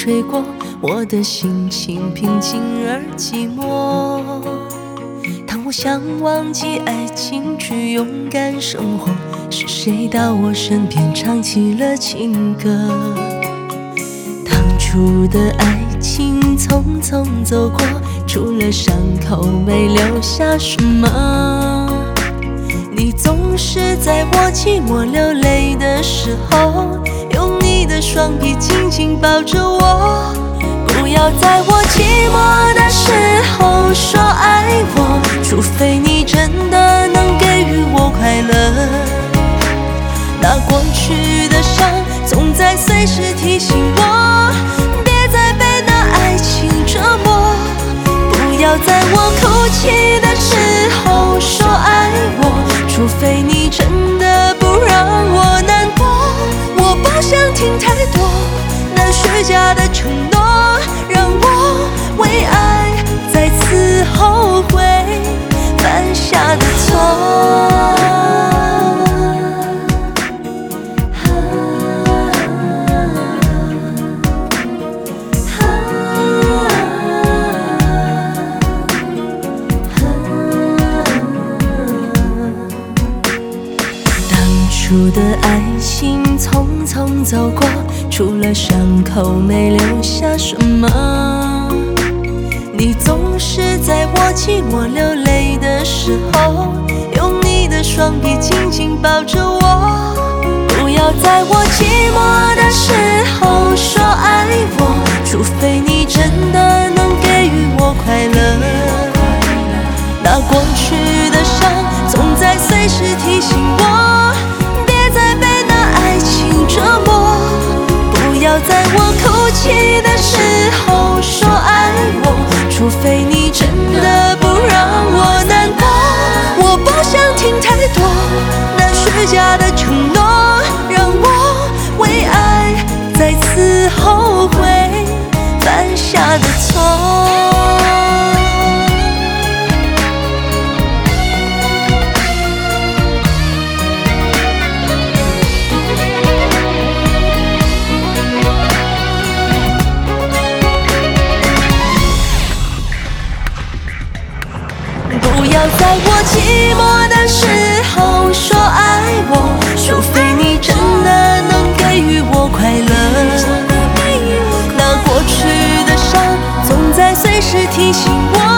吹过，我的心情平静而寂寞。当我想忘记爱情，去勇敢生活，是谁到我身边唱起了情歌？当初的爱情匆匆走过，除了伤口没留下什么。你总是在我寂寞流泪的时候，用你的双臂紧紧抱着我。不要在我寂寞的时候说爱我，除非你真的能给予我快乐。那过去的伤总在随时提醒我，别再被那爱情折磨。不要在我哭泣的时候说爱我，除非你真的不让我难过。我不想听太多那虚假的承诺，让我为爱再次后悔犯下的错。当初的爱情匆匆走过，除了伤口没留下什么。你总是在我寂寞流泪的时候，用你的双臂紧紧抱着我。不要在我寂寞的时候说爱我，除非你真的能给予我快乐。那过去的伤总在随时提醒我，别再被那爱情折磨。不要在我哭泣的时候说爱我，除非你真的不让我难过。我不想听太多那虚假的承诺，让我为爱再次后悔犯下的错。不要在我寂寞的时候说爱我，除非你真的能给予我快乐。那过去的伤总在随时提醒我，